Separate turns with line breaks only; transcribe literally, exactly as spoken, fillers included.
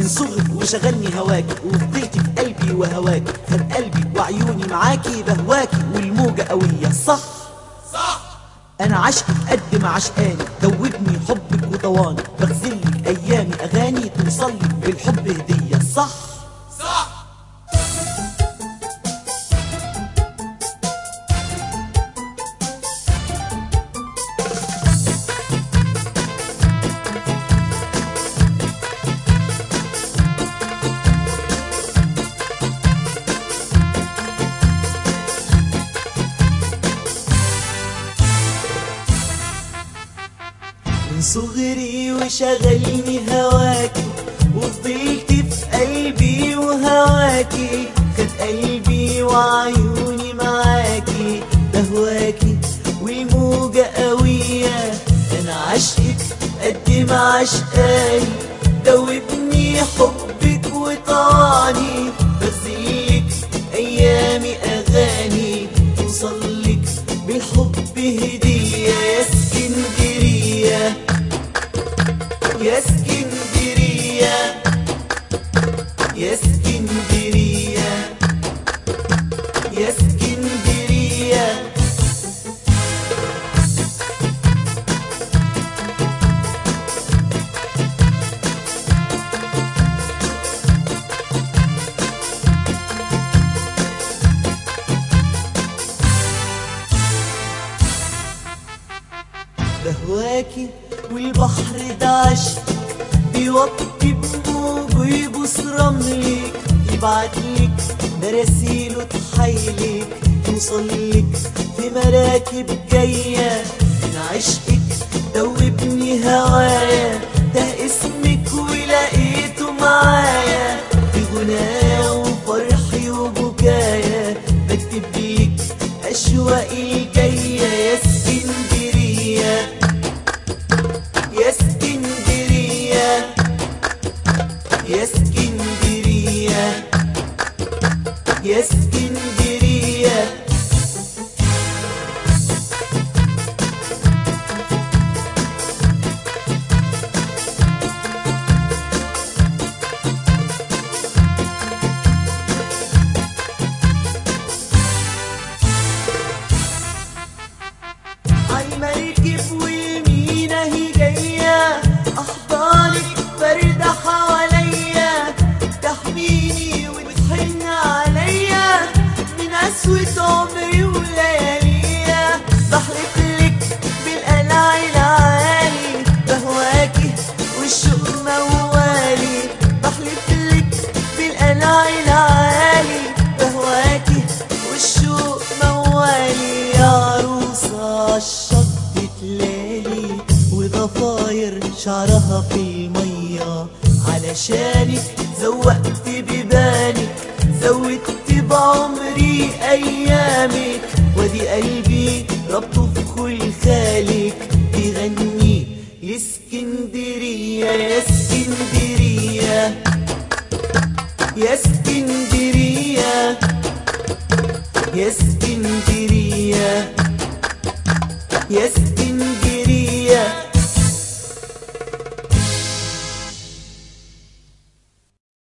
من صغري وشغلني هواكي، وفضلتي في قلبي وهواكي، خد قلبي وعيوني معاكي بهواكي، والموجة قوية صح
صح.
انا عشقك قد ما عشقاني، دوبني حبك وطواني، بغزلك ايامي اغاني، توصلي بالحب هدية صح
صح.
من صغري وشغلني هواكي، وفضلت في قلبي وهواكي، خد قلبي وعيوني معاكي بهواكي، والموجة قوية انا عشقك قد ما عشقاني، دوبني حبك وطواني، بغزلك ايامي اغاني، توصلك بالحب هدية يا اسكندرية يا اسكندرية يا اسكندرية يا اسكندرية. بهواكي والبحر ده عشق، بيوطي بموجه يبوس رملك، يبعتلك مراسيله تحايلك، توصلك في مراكب جاية من عشقك، دوبني هوايا ده اسمك ولقيته معايا، في غنايا وفرحي وبكايا، بكتبلك أشواقي الجاية يا اسكندرية يا اسكندرية يا اسكندرية يا اسكندرية. عالمركب والمينا هي جاية، أحضانك باردة حواليا، تحميني وتحن عليا من قسوة عمري ولياليا، بحلفلك بالقلع العالي بهواكي والشوق موالي، بحلفلك بالقلع العالي بهواكي والشوق موالي، يا عروسة عالشط تلالي وضفاير شعرها في المية، علشانك زوقت ببانك، زودت بعمري ايامك، وادي قلبي ربطه في خلخالك، بيغني لاسكندرية يا اسكندرية يا اسكندرية يا اسكندرية يا اسكندرية.